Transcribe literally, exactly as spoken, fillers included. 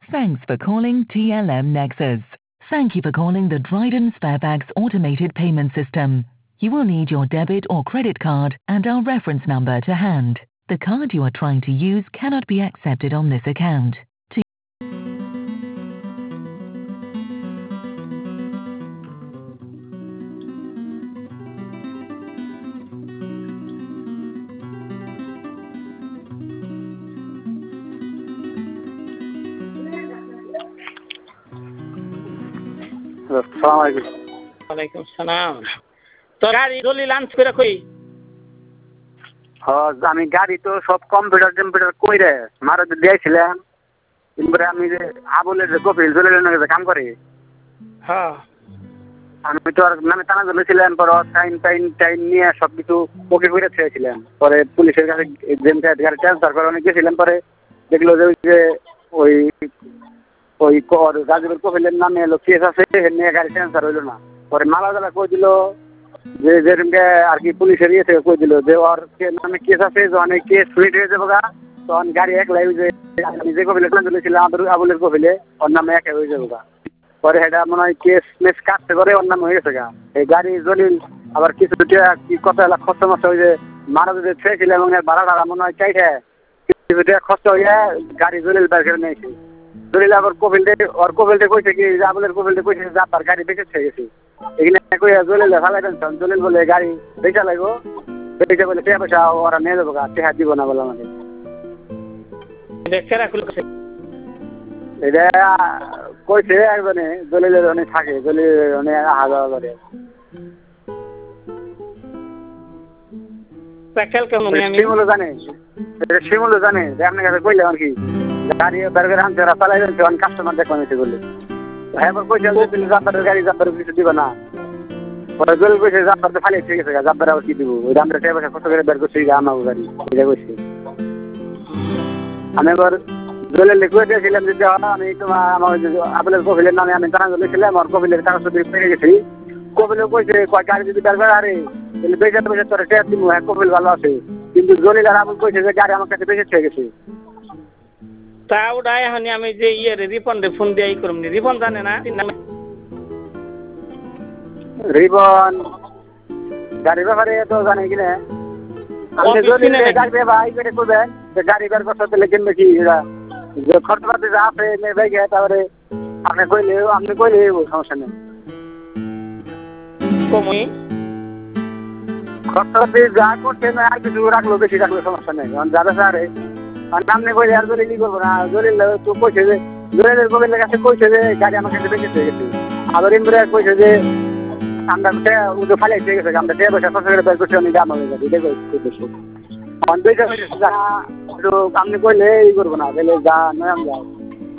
Thanks for calling T L M Nexus. Thank you for calling the Dryden Sparebags automated payment system. You will need your debit or credit card and our reference number to hand. The card you are trying to use cannot be accepted on this account. To ওয়ালাইকুম সালাম। তো গাড়ি দলিল আনছ করে কই? হ্যাঁ আমি গাড়ি তো সব কম্পিউটার টম্পিউটার কইরে মারুতি দিয়েছিলাম। এরপরে আমি যে আবুলের যে কপিল জলিলের কাম করি, হ্যাঁ আমি তো আর নামে টানা ধরেছিলাম, পরে টাইম টাইম টাইম নিয়ে সব কিছু ওকে করে ছেড়েছিলাম। পরে পুলিশের কাছে গাড়ি ট্রান্সফার করে অনেক গেছিলাম। পরে দেখলো যে ওই যে ওই ওই গাজীপুর কপিলের নামে এলো কেস আছে, নিয়ে গাড়ি ট্রান্সফার হইলো না। পরে মালাদারা কই দিল যে যেরকমকে আর কি পুলিশের ইয়ে থেকে কই দিল যে ওর নামে কেস আছে, যখন এই কেস ফ্রিট হয়ে যাবো গা তখন গাড়ি একলাই যে আমি যে কপিলে চলেছিলাম আবুলের কপিলে ওর নামে একে হয়ে যাবো গা। পরে এটা মনে হয় কেস মেস কাটতে করে ওর নামে হয়ে গেছে গা। এই গাড়ি জলিল আবার কিছু কি কত এলাকা খরচ মতো ওই যে মারা যদি ছেড়েছিলাম এবং ভাড়া টাড়া মনে হয় চাইছে কিছু খরচ হয়ে গাড়ি জলিল বের করে নিয়েছি। জলিল আবার কপিলতে ওর কপিলতে কইছে কি আবুলের কপিলতে কইছে যে আপনার গাড়ি বেঁচে ছেড়ে গেছে। এখানে কই জলিল ফালাই দেন, জলিল বলে গাড়ি বেচা লাগবো, বেচে বলে টাকা পয়সা ওরা নিয়ে যাবো গা, টাকা দিব না বলে আমাদের। এটা কইছে একজনে জলিলের অনেক থাকে, জলিলের অনেক আহা যাওয়া করে। শিমুলও জানে, শিমুলও জানে যে আপনার কাছে কইলে আর কি গাড়ি বের করে আনছে ওরা চালাই যাচ্ছে, অনেক কাস্টমার দেখলাম এসে বললে। হ্যাঁ কইছে জাব্বারের গাড়ি জাব্বারের কিছু দিবে না। পরে জলিল কইছে জাব্বার তো ফালিয়ে ঠিক আছে, জাব্বার আবার কি দিব, ওই আমরা টাকা পয়সা কষ্ট করে বের করছি আমার গাড়ি, এটা কইছে। আমি এবার জলিল কয়ে দিয়েছিলাম যে আমি তোমার আমার আবুলের কপিলের নামে আমি টানা জলেছিলাম, আমার কপিলের কাগজ পেয়ে গেছি। কপিলে কইছে কয় গাড়ি যদি বের করে আরে তাহলে বেচে বেচে তোর টাকা দিব, হ্যাঁ কপিল ভালো আছে। কিন্তু জলিল আর আবুল কইছে যে গাড়ি আমার কাছে বেঁচে ছেড়ে গেছে। তা ওটা এখন আমি যে ইয়ে রিপন ফোন দিয়ে ই করুন, রিপন জানে না রিপন গাড়ির ব্যাপারে তো জানে কিনা। আমি জলিল গাড়ি ভাই করে করবেন যে গাড়ি বের করতে তাহলে কিনবে কি যে খরচপাতি যা আছে ব্যাগে, তারপরে আপনি কইলে আপনি কইলে সমস্যা নেই। কমই খরচপাতি যা করছে না আর কিছু রাখলো বেশি রাখলো সমস্যা নেই, যাবে স্যার আপনি কইলে আর জলিল ই করবো না। জলিল তো কইছে যে জলিলের কবিলের কাছে কইছে যে গাড়ি আমার কাছে বেঁচে হয়ে গেছে। আবার ইমরে কইছে যে আমরা উদে ফালাই হয়ে গেছে, আমরা টাকা পয়সা খরচ করে বের করছি অনেক দাম হয়ে যাবে, এটা কইছে। আপনি কইলে ই করবো না, তাহলে যা নয় যাও।